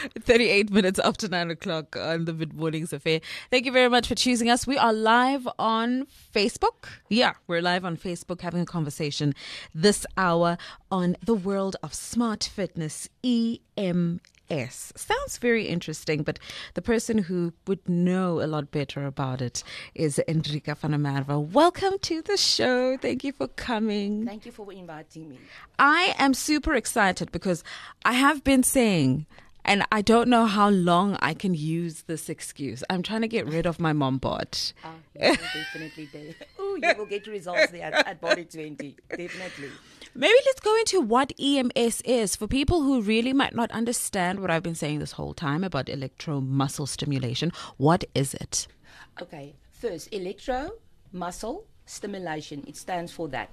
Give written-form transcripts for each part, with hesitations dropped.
38 minutes after 9 o'clock on the Mid Mornings Affair. Thank you very much for choosing us. We are live on Facebook. Yeah, we're live on Facebook having a conversation this hour on the world of smart fitness, EMS. Sounds very interesting, but the person who would know a lot better about it is Enrika van der Merwe. Welcome to the show. Thank you for coming. Thank you for inviting me. I am super excited because I have been saying, and I don't know how long I can use this excuse. I'm trying to get rid of my mom bod. You will definitely do. Oh, you will get results there at Body 20. Definitely. Maybe let's go into what EMS is for people who really might not understand what I've been saying this whole time about electromuscle stimulation. What is it? Okay. First, electro-muscle stimulation. It stands for that.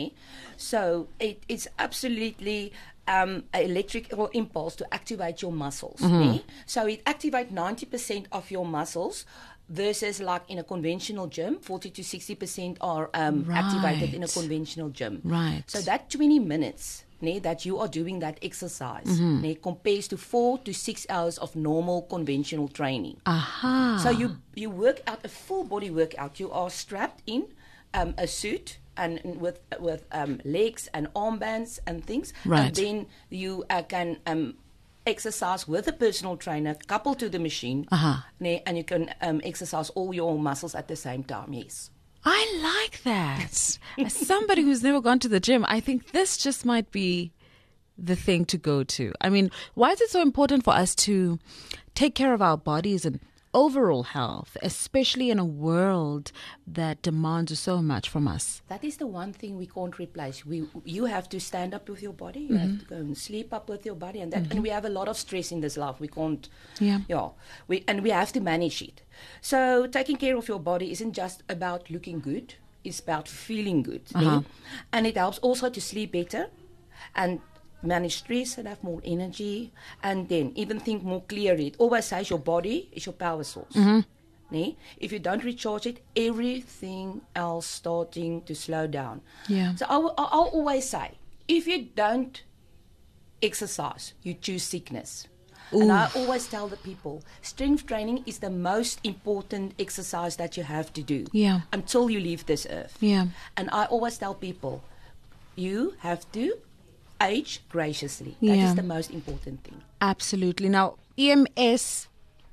So it's absolutely an electrical impulse to activate your muscles. So it activates 90% of your muscles versus like in a conventional gym, 40 to 60% are activated in a conventional gym. Right. So that 20 minutes that you are doing that exercise compares to 4 to 6 hours of normal conventional training. Aha. So you work out a full body workout. You are strapped in a suit and with legs and armbands and things. Right. And then you can exercise with a personal trainer coupled to the machine, and you can exercise all your muscles at the same time. Yes. I like that. As somebody who's never gone to the gym, I think this just might be the thing to go to. I mean, why is it so important for us to take care of our bodies and overall health, especially in a world that demands so much from us? That is the one thing we can't replace. You have to stand up with your body. You have to go and sleep up with your body, and that. And we have a lot of stress in this life. We can't. We have to manage it. So taking care of your body isn't just about looking good. It's about feeling good, and it helps also to sleep better, and manage stress and have more energy, and then even think more clearly. It always says your body is your power source. If you don't recharge it, everything else starting to slow down. So I'll always say, if you don't exercise, you choose sickness. And I always tell the people, strength training is the most important exercise that you have to do until you leave this earth. And I always tell people, you have to age graciously. That is the most important thing. Absolutely. Now, EMS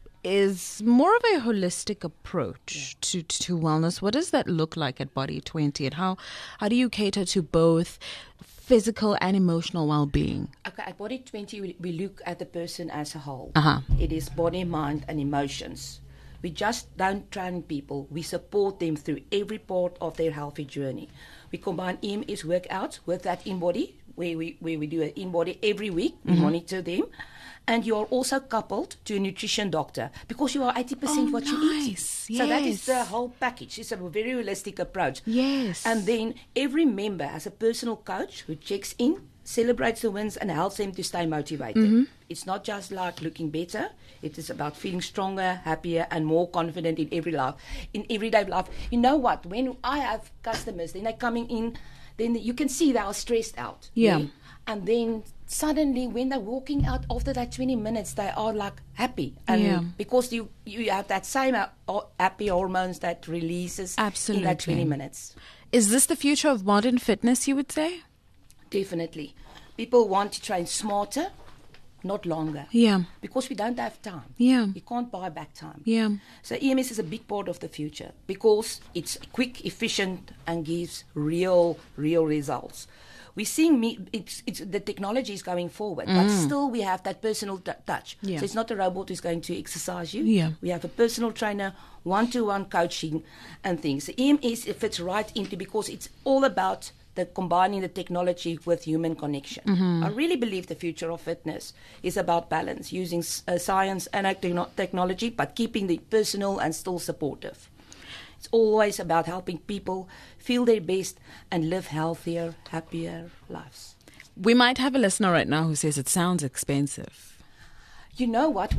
is more of a holistic approach to wellness. What does that look like at Body 20? And how do you cater to both physical and emotional well-being? Okay, at Body 20, we look at the person as a whole. It is body, mind, and emotions. We just don't train people. We support them through every part of their healthy journey. We combine EMS workouts with that in-body, where we do an in-body every week. We monitor them. And you are also coupled to a nutrition doctor because you are 80% what you eat. Yes. So that is the whole package. It's a very holistic approach. Yes. And then every member has a personal coach who checks in, celebrates the wins, and helps them to stay motivated. It's not just like looking better. It is about feeling stronger, happier, and more confident in everyday life. You know what? When I have customers, then they're coming in, then you can see they are stressed out. And then suddenly when they're walking out after that 20 minutes, they are like happy. And because you have that same happy hormones that releases in that 20 minutes. Is this the future of modern fitness, you would say? Definitely. People want to train smarter, not longer. Because we don't have time. You can't buy back time. So EMS is a big part of the future because it's quick, efficient, and gives real results. We're seeing the technology is going forward, but still we have that personal touch. So it's not a robot who's going to exercise you. We have a personal trainer, one-to-one coaching and things. The EMS, it fits right into because it's all about combining the technology with human connection. I really believe the future of fitness is about balance, using science and technology, but keeping the personal and still supportive. It's always about helping people feel their best and live healthier, happier lives. We might have a listener right now who says it sounds expensive. You know what?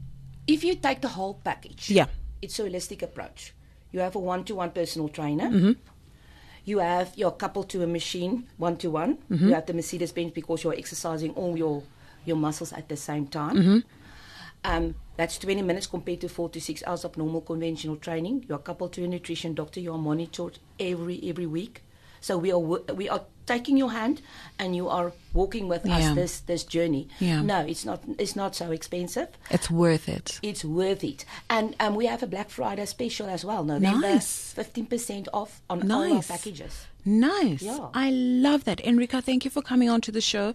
If you take the whole package, it's a holistic approach. You have a one-to-one personal trainer. You have your coupled to a machine, one-to-one. You have the Mercedes Benz because you're exercising all your muscles at the same time. That's 20 minutes compared to 4 to 6 hours of normal conventional training. You are coupled to a nutrition doctor. You are monitored every week. So we are taking your hand, and you are walking with us this journey. Yeah. No, it's not so expensive. It's worth it. It's worth it. And we have a Black Friday special as well. November, nice. 15% off on all our packages. Nice. Yeah. I love that. Enrica, thank you for coming on to the show.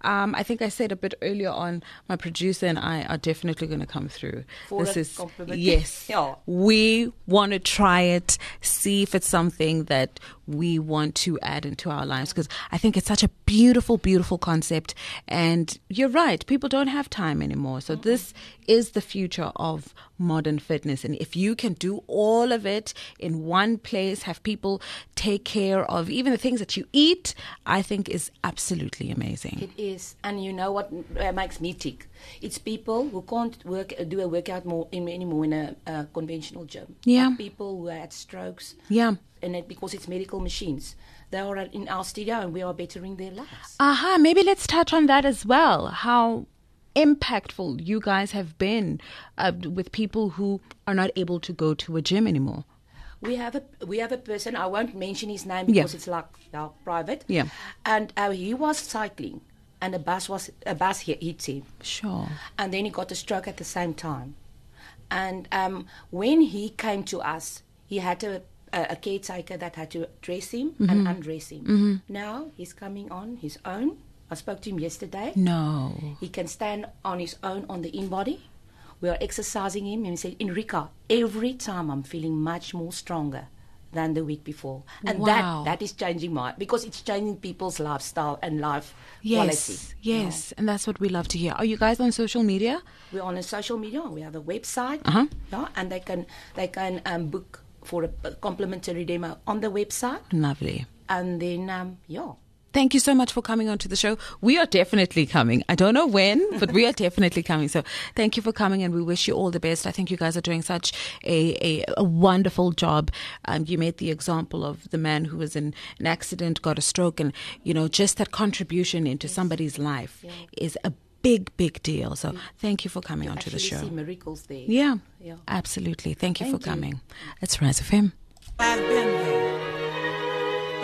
I think I said a bit earlier on, my producer and I are definitely going to come through. For this is compliment. Yes. Yeah. We want to try it, see if it's something that we want to add into our lives, because I think it's such a beautiful, beautiful concept. And you're right, people don't have time anymore. So this is the future of modern fitness. And if you can do all of it in one place, have people take care of even the things that you eat, I think is absolutely amazing. It is. And you know what makes me tick? It's people who can't do a workout anymore in a conventional gym. Yeah. Like people who had strokes. Yeah. And because it's medical machines. They are in our studio, and we are bettering their lives. Maybe let's touch on that as well. How impactful you guys have been with people who are not able to go to a gym anymore. We have a person. I won't mention his name because it's like private. Yeah. And he was cycling, and a bus hit him. Sure. And then he got a stroke at the same time. And when he came to us, he had a caretaker that had to dress him and undress him. Now he's coming on his own. I spoke to him yesterday. No. He can stand on his own on the in-body. We are exercising him, and he said, Enrica, every time I'm feeling much more stronger than the week before. And that is changing because it's changing people's lifestyle and life quality. Yes, and that's what we love to hear. Are you guys on social media? We're on social media. We have a website. And they can book for a complimentary demo on the website. Lovely. And then, Thank you so much for coming on to the show. We are definitely coming. I don't know when, but we are definitely coming. So thank you for coming, and we wish you all the best. I think you guys are doing such a wonderful job. You made the example of the man who was in an accident, got a stroke, and, just that contribution into somebody's life is a big, big deal. So thank you for coming on to the show. See miracles there. Yeah, absolutely. Thank you for coming. It's Rise FM. I've been there.